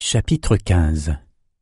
Chapitre 15.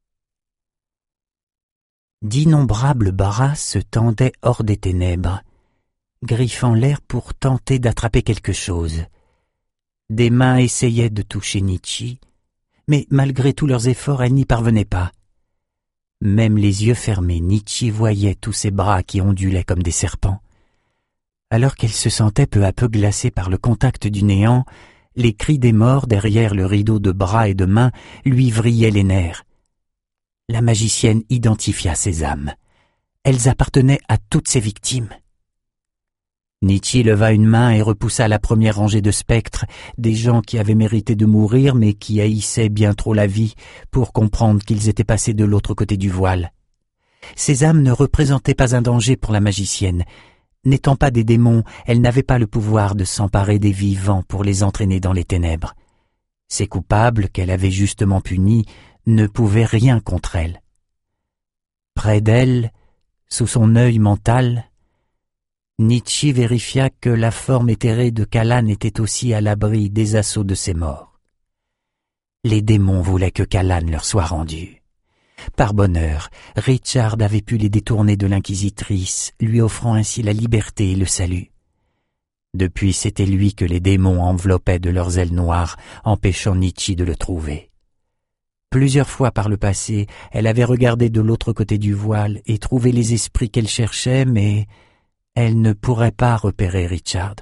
D'innombrables bras se tendaient hors des ténèbres, griffant l'air pour tenter d'attraper quelque chose. Des mains essayaient de toucher Nietzsche, mais malgré tous leurs efforts, elles n'y parvenaient pas. Même les yeux fermés, Nietzsche voyait tous ces bras qui ondulaient comme des serpents. Alors qu'elle se sentait peu à peu glacée par le contact du néant, les cris des morts derrière le rideau de bras et de mains lui vrillaient les nerfs. La magicienne identifia ces âmes. Elles appartenaient à toutes ses victimes. Nietzsche leva une main et repoussa la première rangée de spectres, des gens qui avaient mérité de mourir mais qui haïssaient bien trop la vie pour comprendre qu'ils étaient passés de l'autre côté du voile. Ces âmes ne représentaient pas un danger pour la magicienne. N'étant pas des démons, elles n'avaient pas le pouvoir de s'emparer des vivants pour les entraîner dans les ténèbres. Ces coupables qu'elle avait justement punis ne pouvaient rien contre elle. Près d'elle, sous son œil mental, Nietzsche vérifia que la forme éthérée de Callan était aussi à l'abri des assauts de ses morts. Les démons voulaient que Callan leur soit rendu. Par bonheur, Richard avait pu les détourner de l'inquisitrice, lui offrant ainsi la liberté et le salut. Depuis, c'était lui que les démons enveloppaient de leurs ailes noires, empêchant Nietzsche de le trouver. Plusieurs fois par le passé, elle avait regardé de l'autre côté du voile et trouvé les esprits qu'elle cherchait, mais elle ne pourrait pas repérer Richard.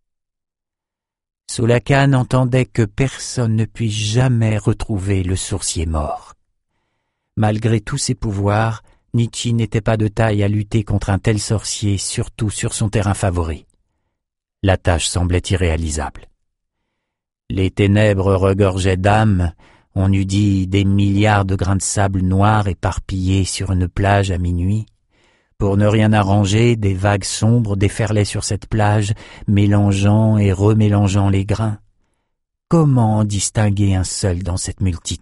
Soulacan entendait que personne ne puisse jamais retrouver le sourcier mort. Malgré tous ses pouvoirs, Nietzsche n'était pas de taille à lutter contre un tel sorcier, surtout sur son terrain favori. La tâche semblait irréalisable. Les ténèbres regorgeaient d'âmes, on eût dit des milliards de grains de sable noirs éparpillés sur une plage à minuit. Pour ne rien arranger, des vagues sombres déferlaient sur cette plage, mélangeant et remélangeant les grains. Comment en distinguer un seul dans cette multitude ?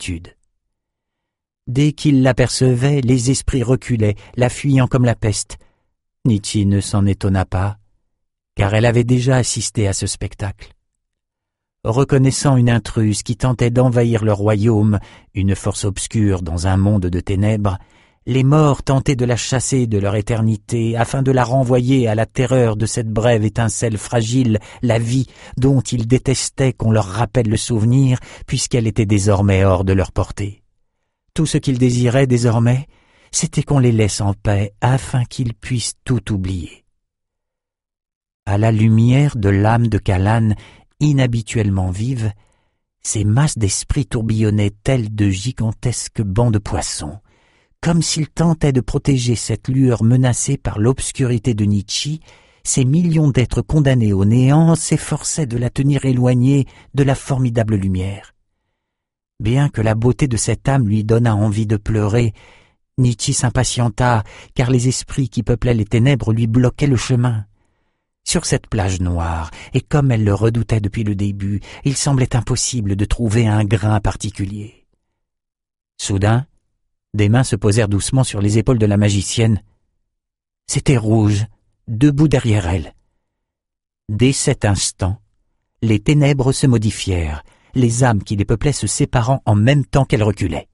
Dès qu'il l'apercevait, les esprits reculaient, la fuyant comme la peste. Nietzsche ne s'en étonna pas, car elle avait déjà assisté à ce spectacle. Reconnaissant une intruse qui tentait d'envahir leur royaume, une force obscure dans un monde de ténèbres, les morts tentaient de la chasser de leur éternité afin de la renvoyer à la terreur de cette brève étincelle fragile, la vie dont ils détestaient qu'on leur rappelle le souvenir puisqu'elle était désormais hors de leur portée. Tout ce qu'ils désiraient désormais, c'était qu'on les laisse en paix afin qu'ils puissent tout oublier. À la lumière de l'âme de Callan, inhabituellement vive, ces masses d'esprits tourbillonnaient telles de gigantesques bancs de poissons, comme s'ils tentaient de protéger cette lueur menacée par l'obscurité de Nietzsche. Ces millions d'êtres condamnés au néant s'efforçaient de la tenir éloignée de la formidable lumière. Bien que la beauté de cette âme lui donnât envie de pleurer, Nietzsche s'impatienta, car les esprits qui peuplaient les ténèbres lui bloquaient le chemin. Sur cette plage noire, et comme elle le redoutait depuis le début, il semblait impossible de trouver un grain particulier. Soudain, des mains se posèrent doucement sur les épaules de la magicienne. C'était Rouge, debout derrière elle. Dès cet instant, les ténèbres se modifièrent, les âmes qui les peuplaient se séparant en même temps qu'elles reculaient.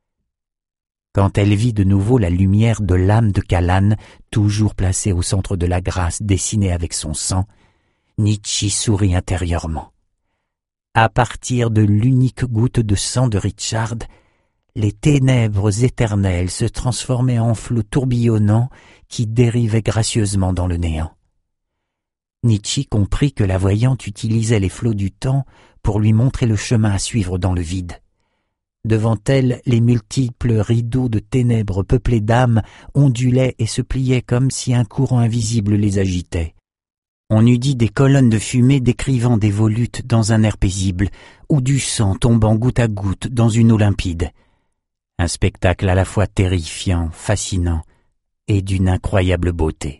Quand elle vit de nouveau la lumière de l'âme de Callan, toujours placée au centre de la grâce dessinée avec son sang, Nietzsche sourit intérieurement. À partir de l'unique goutte de sang de Richard, les ténèbres éternelles se transformaient en flots tourbillonnants qui dérivaient gracieusement dans le néant. Nietzsche comprit que la voyante utilisait les flots du temps pour lui montrer le chemin à suivre dans le vide. Devant elle, les multiples rideaux de ténèbres peuplés d'âmes ondulaient et se pliaient comme si un courant invisible les agitait. On eût dit des colonnes de fumée décrivant des volutes dans un air paisible, ou du sang tombant goutte à goutte dans une eau limpide. Un spectacle à la fois terrifiant, fascinant et d'une incroyable beauté.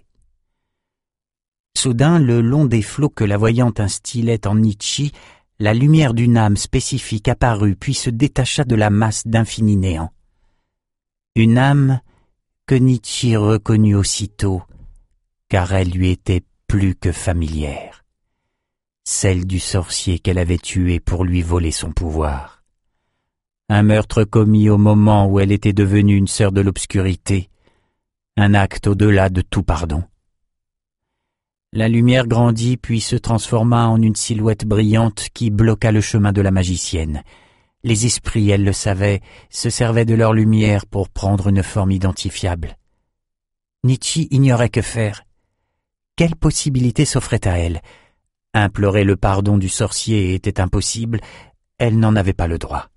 Soudain, le long des flots que la voyante instillait en Nietzsche, la lumière d'une âme spécifique apparut puis se détacha de la masse d'infini néant. Une âme que Nietzsche reconnut aussitôt, car elle lui était plus que familière. Celle du sorcier qu'elle avait tué pour lui voler son pouvoir. Un meurtre commis au moment où elle était devenue une sœur de l'obscurité, un acte au-delà de tout pardon. La lumière grandit puis se transforma en une silhouette brillante qui bloqua le chemin de la magicienne. Les esprits, elle le savait, se servaient de leur lumière pour prendre une forme identifiable. Nietzsche ignorait que faire. Quelle possibilité s'offrait à elle? Implorer le pardon du sorcier était impossible, elle n'en avait pas le droit.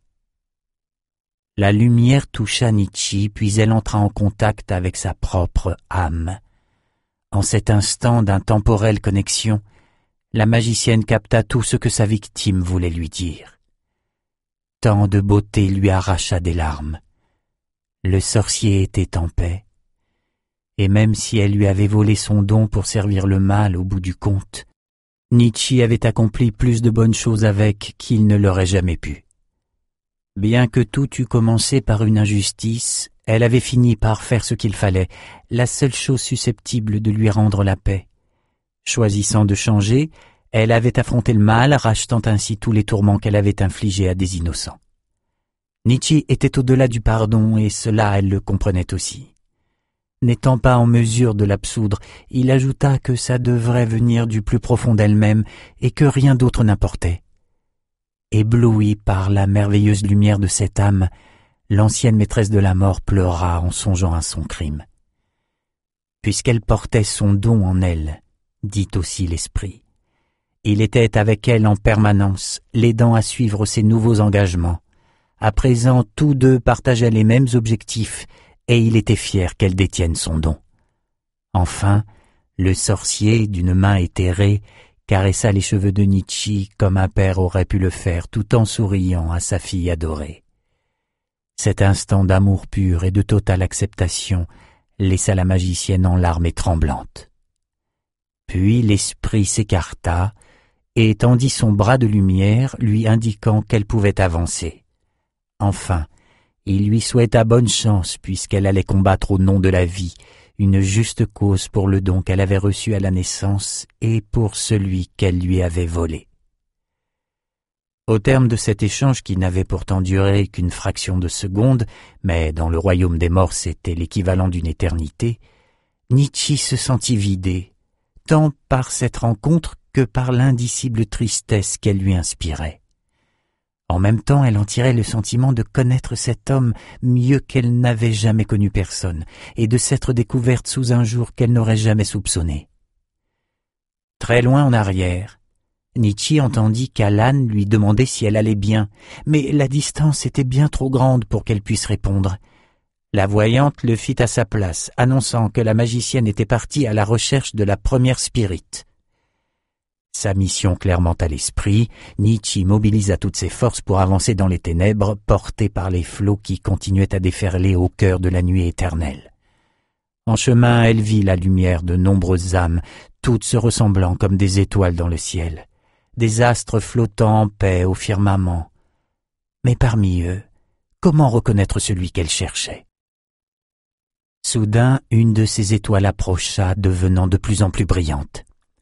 La lumière toucha Nietzsche, puis elle entra en contact avec sa propre âme. En cet instant d'intemporelle connexion, la magicienne capta tout ce que sa victime voulait lui dire. Tant de beauté lui arracha des larmes. Le sorcier était en paix, et même si elle lui avait volé son don pour servir le mal au bout du compte, Nietzsche avait accompli plus de bonnes choses avec qu'il ne l'aurait jamais pu. Bien que tout eût commencé par une injustice, elle avait fini par faire ce qu'il fallait, la seule chose susceptible de lui rendre la paix. Choisissant de changer, elle avait affronté le mal, rachetant ainsi tous les tourments qu'elle avait infligés à des innocents. Nietzsche était au-delà du pardon, et cela elle le comprenait aussi. N'étant pas en mesure de l'absoudre, il ajouta que ça devrait venir du plus profond d'elle-même et que rien d'autre n'importait. Éblouie par la merveilleuse lumière de cette âme, l'ancienne maîtresse de la mort pleura en songeant à son crime. Puisqu'elle portait son don en elle, dit aussi l'esprit, il était avec elle en permanence, l'aidant à suivre ses nouveaux engagements. À présent, tous deux partageaient les mêmes objectifs, et il était fier qu'elle détienne son don. Enfin, le sorcier, d'une main éthérée, caressa les cheveux de Nietzsche comme un père aurait pu le faire tout en souriant à sa fille adorée. Cet instant d'amour pur et de totale acceptation laissa la magicienne en larmes et tremblante. Puis l'esprit s'écarta et tendit son bras de lumière, lui indiquant qu'elle pouvait avancer. Enfin, il lui souhaita bonne chance puisqu'elle allait combattre au nom de la vie, une juste cause pour le don qu'elle avait reçu à la naissance et pour celui qu'elle lui avait volé. Au terme de cet échange qui n'avait pourtant duré qu'une fraction de seconde, mais dans le royaume des morts c'était l'équivalent d'une éternité, Nietzsche se sentit vidé, tant par cette rencontre que par l'indicible tristesse qu'elle lui inspirait. En même temps, elle en tirait le sentiment de connaître cet homme mieux qu'elle n'avait jamais connu personne, et de s'être découverte sous un jour qu'elle n'aurait jamais soupçonné. Très loin en arrière, Nietzsche entendit qu'Alan lui demandait si elle allait bien, mais la distance était bien trop grande pour qu'elle puisse répondre. La voyante le fit à sa place, annonçant que la magicienne était partie à la recherche de la première spirite. Sa mission clairement à l'esprit, Nietzsche mobilisa toutes ses forces pour avancer dans les ténèbres, porté par les flots qui continuaient à déferler au cœur de la nuit éternelle. En chemin, elle vit la lumière de nombreuses âmes, toutes se ressemblant comme des étoiles dans le ciel, des astres flottant en paix au firmament. Mais parmi eux, comment reconnaître celui qu'elle cherchait? Soudain, une de ces étoiles approcha, devenant de plus en plus brillante.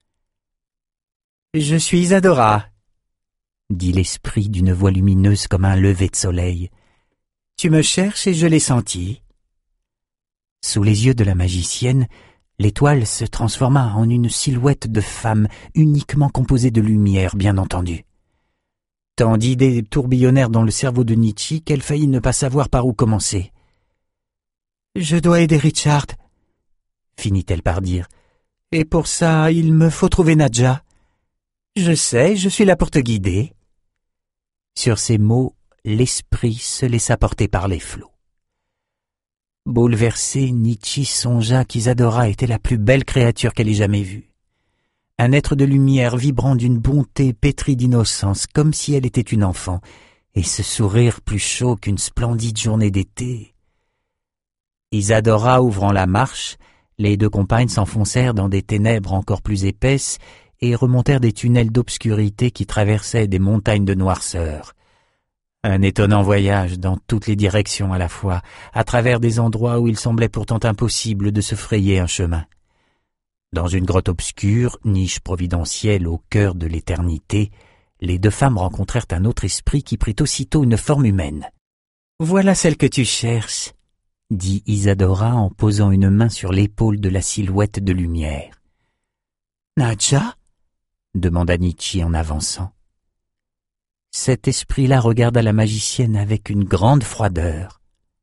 « Je suis Isadora », dit l'esprit d'une voix lumineuse comme un lever de soleil. « Tu me cherches et je l'ai senti. » Sous les yeux de la magicienne, l'étoile se transforma en une silhouette de femme uniquement composée de lumière, bien entendu. Tant d'idées tourbillonnèrent dans le cerveau de Nietzsche qu'elle faillit ne pas savoir par où commencer. « Je dois aider Richard, » finit-elle par dire. « Et pour ça, il me faut trouver Nadja. » « Je sais, je suis là pour te guider. » Sur ces mots, l'esprit se laissa porter par les flots. Bouleversé, Nietzsche songea qu'Isadora était la plus belle créature qu'elle ait jamais vue. Un être de lumière vibrant d'une bonté pétrie d'innocence, comme si elle était une enfant, et ce sourire plus chaud qu'une splendide journée d'été. Isadora ouvrant la marche, les deux compagnes s'enfoncèrent dans des ténèbres encore plus épaisses et remontèrent des tunnels d'obscurité qui traversaient des montagnes de noirceur. Un étonnant voyage dans toutes les directions à la fois, à travers des endroits où il semblait pourtant impossible de se frayer un chemin. Dans une grotte obscure, niche providentielle au cœur de l'éternité, les deux femmes rencontrèrent un autre esprit qui prit aussitôt une forme humaine. Voilà celle que tu cherches, dit Isadora en posant une main sur l'épaule de la silhouette de lumière. Nadja? Demanda Nietzsche en avançant. Cet esprit-là regarda la magicienne avec une grande froideur.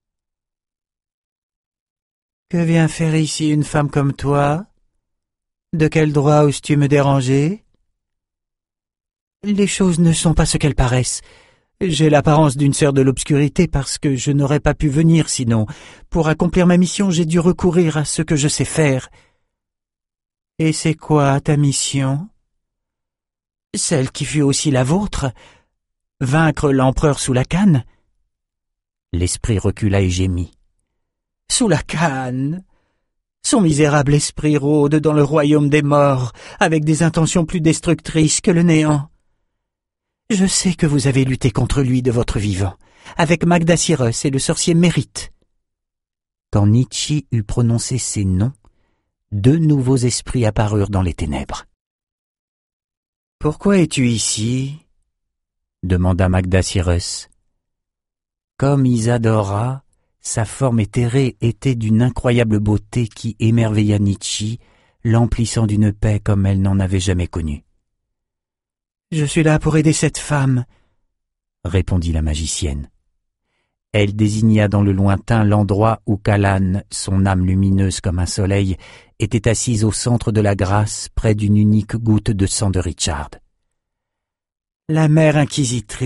Que vient faire ici une femme comme toi? De quel droit oses-tu me déranger? Les choses ne sont pas ce qu'elles paraissent. J'ai l'apparence d'une sœur de l'obscurité parce que je n'aurais pas pu venir sinon. Pour accomplir ma mission, j'ai dû recourir à ce que je sais faire. Et c'est quoi ta mission? Celle qui fut aussi la vôtre? Vaincre l'empereur Soulakhan? L'esprit recula et gémit. Soulakhan! Son misérable esprit rôde dans le royaume des morts, avec des intentions plus destructrices que le néant. Je sais que vous avez lutté contre lui de votre vivant, avec Magda-Cyrus et le sorcier Mérite. Quand Nietzsche eut prononcé ces noms, 2 nouveaux esprits apparurent dans les ténèbres. « Pourquoi es-tu ici » demanda Magda-Cyrus. Comme Isadora, sa forme éthérée était d'une incroyable beauté qui émerveilla Nietzsche, l'emplissant d'une paix comme elle n'en avait jamais connue. « Je suis là pour aider cette femme, » répondit la magicienne. Elle désigna dans le lointain l'endroit où Callan, son âme lumineuse comme un soleil, était assise au centre de la grâce près d'une unique goutte de sang de Richard. « La mère inquisitrice »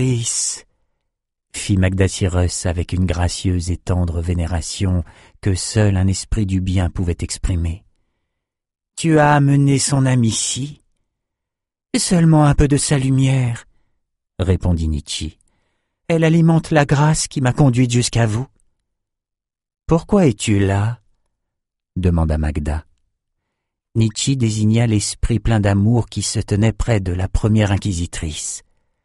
fit Magda-Cyrus avec une gracieuse et tendre vénération que seul un esprit du bien pouvait exprimer. « Tu as amené son âme ici ?»« Seulement un peu de sa lumière, » répondit Nietzsche. « Elle alimente la grâce qui m'a conduite jusqu'à vous. »« Pourquoi es-tu là ?» demanda Magda. Nietzsche désigna l'esprit plein d'amour qui se tenait près de la première inquisitrice.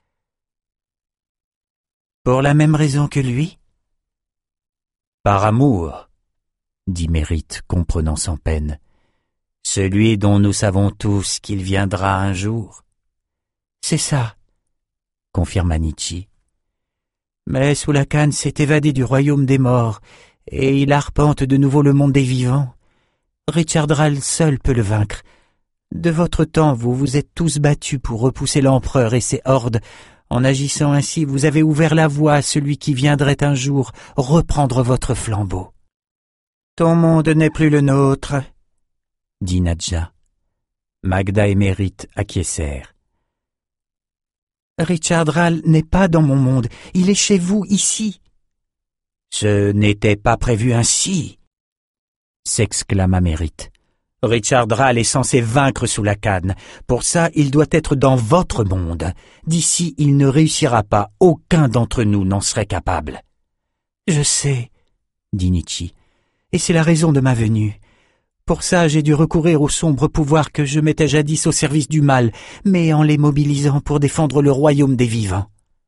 « Pour la même raison que lui ?»« Par amour, » dit Mérite, comprenant sans peine. « Celui dont nous savons tous qu'il viendra un jour. »« C'est ça, » confirma Nietzsche. « Mais Soulakhan s'est évadé du royaume des morts, et il arpente de nouveau le monde des vivants. Richard Râle seul peut le vaincre. De votre temps, vous vous êtes tous battus pour repousser l'empereur et ses hordes. En agissant ainsi, vous avez ouvert la voie à celui qui viendrait un jour reprendre votre flambeau. « Ton monde n'est plus le nôtre, » dit Nadja. Magda et Mérite acquiescèrent. « Richard Râle n'est pas dans mon monde, il est chez vous, ici. »« Ce n'était pas prévu ainsi, » s'exclama Mérite. « Richard Râle est censé vaincre Soulakhan. Pour ça, il doit être dans votre monde. D'ici, il ne réussira pas. Aucun d'entre nous n'en serait capable. »« Je sais, » dit Nietzsche, « et c'est la raison de ma venue. Pour ça, j'ai dû recourir aux sombres pouvoirs que je mettais jadis au service du mal, mais en les mobilisant pour défendre le royaume des vivants. »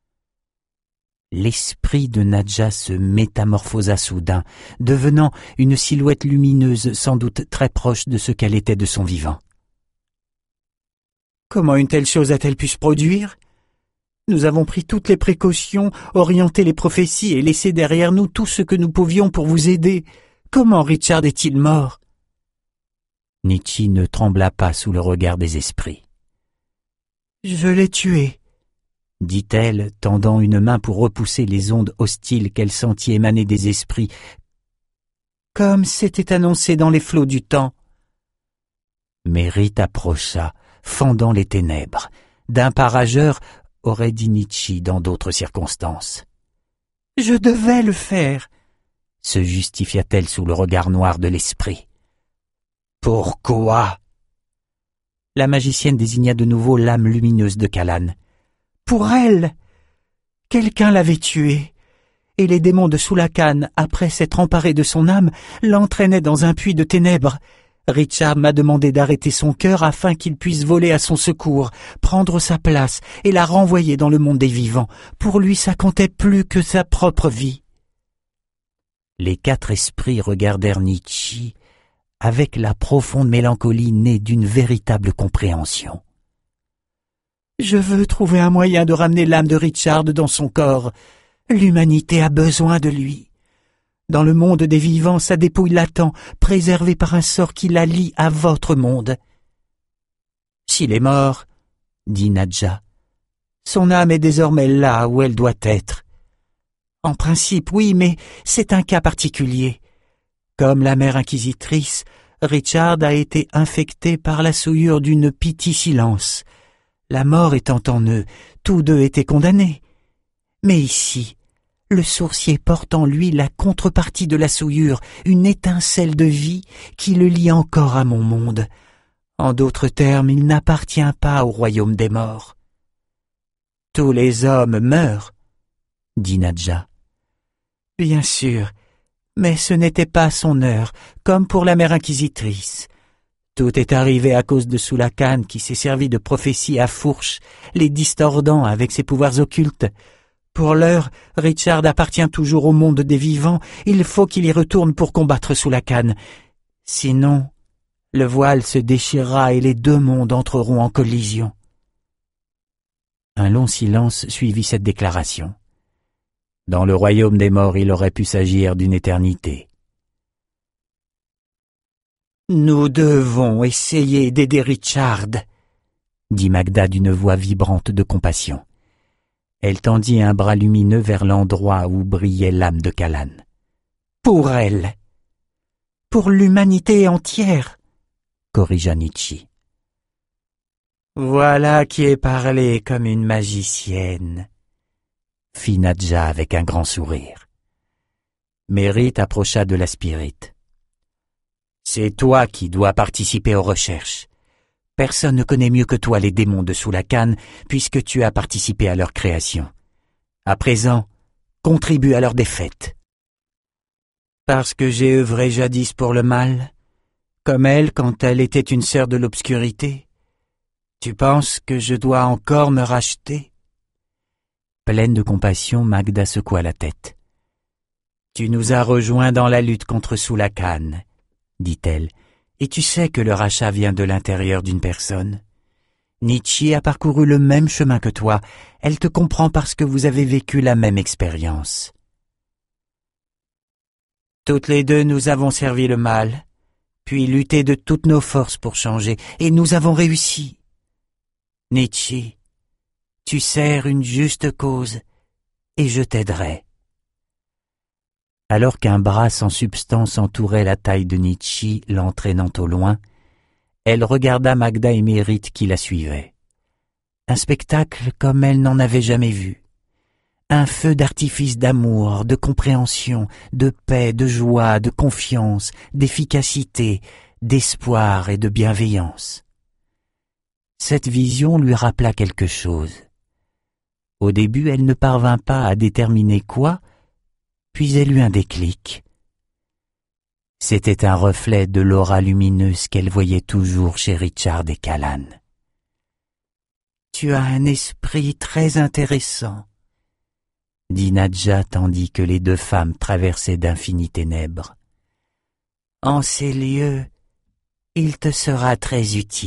L'esprit de Nadja se métamorphosa soudain, devenant une silhouette lumineuse sans doute très proche de ce qu'elle était de son vivant. « Comment une telle chose a-t-elle pu se produire? Nous avons pris toutes les précautions, orienté les prophéties et laissé derrière nous tout ce que nous pouvions pour vous aider. Comment Richard est-il mort? » Nietzsche ne trembla pas sous le regard des esprits. « Je l'ai tué, » dit-elle, tendant une main pour repousser les ondes hostiles qu'elle sentit émaner des esprits, comme c'était annoncé dans les flots du temps. Mérite approcha, fendant les ténèbres. D'un pas rageur, aurait dit Nietzsche dans d'autres circonstances. « Je devais le faire, » se justifia-t-elle sous le regard noir de l'esprit. « Pourquoi ?» La magicienne désigna de nouveau l'âme lumineuse de Callan. Pour elle, quelqu'un l'avait tué, et les démons de Soulakhan, après s'être emparés de son âme, l'entraînaient dans un puits de ténèbres. Richard m'a demandé d'arrêter son cœur afin qu'il puisse voler à son secours, prendre sa place et la renvoyer dans le monde des vivants. Pour lui, ça comptait plus que sa propre vie. Les 4 esprits regardèrent Nietzsche avec la profonde mélancolie née d'une véritable compréhension. « Je veux trouver un moyen de ramener l'âme de Richard dans son corps, » L'humanité a besoin de lui. Dans le monde des vivants, sa dépouille l'attend, préservée par un sort qui la lie à votre monde. S'il est mort, dit Nadja, son âme est désormais là où elle doit être. En principe, oui, mais c'est un cas particulier. Comme la mère inquisitrice, Richard a été infecté par la souillure d'une silence. La mort étant en eux, tous deux étaient condamnés. Mais ici, le sourcier porte en lui la contrepartie de la souillure, une étincelle de vie qui le lie encore à mon monde. En d'autres termes, il n'appartient pas au royaume des morts. Tous les hommes meurent, dit Nadja. Bien sûr, mais ce n'était pas son heure, comme pour la mère inquisitrice. Tout est arrivé à cause de Soulakan qui s'est servi de prophéties à fourche, les distordant avec ses pouvoirs occultes. Pour l'heure, Richard appartient toujours au monde des vivants, il faut qu'il y retourne pour combattre Soulakan. Sinon, le voile se déchirera et les deux mondes entreront en collision. Un long silence suivit cette déclaration. Dans le royaume des morts, il aurait pu s'agir d'une éternité. « Nous devons essayer d'aider Richard, » dit Magda d'une voix vibrante de compassion. Elle tendit un bras lumineux vers l'endroit où brillait l'âme de Kalan. « Pour elle, pour l'humanité entière, » corrigea Nietzsche. « Voilà qui est parlé comme une magicienne, » fit Nadja avec un grand sourire. Mérite approcha de la spirite. « C'est toi qui dois participer aux recherches. Personne ne connaît mieux que toi les démons de Soulakan, puisque tu as participé à leur création. À présent, contribue à leur défaite. » Parce que j'ai œuvré jadis pour le mal, comme elle quand elle était une sœur de l'obscurité. Tu penses que je dois encore me racheter? Pleine de compassion, Magda secoua la tête. Tu nous as rejoints dans la lutte contre Soulakan, dit-elle, et tu sais que le rachat vient de l'intérieur d'une personne. Nietzsche a parcouru le même chemin que toi, elle te comprend parce que vous avez vécu la même expérience. Toutes les deux nous avons servi le mal, puis lutté de toutes nos forces pour changer, et nous avons réussi. Nietzsche, tu sers une juste cause, et je t'aiderai. Alors qu'un bras sans substance entourait la taille de Nietzsche, l'entraînant au loin, elle regarda Magda et Mérite qui la suivaient. Un spectacle comme elle n'en avait jamais vu. Un feu d'artifice d'amour, de compréhension, de paix, de joie, de confiance, d'efficacité, d'espoir et de bienveillance. Cette vision lui rappela quelque chose. Au début, elle ne parvint pas à déterminer quoi, puis elle eut un déclic. C'était un reflet de l'aura lumineuse qu'elle voyait toujours chez Richard et Kalan. « Tu as un esprit très intéressant, » dit Nadja tandis que les deux femmes traversaient d'infinies ténèbres. « En ces lieux, il te sera très utile. »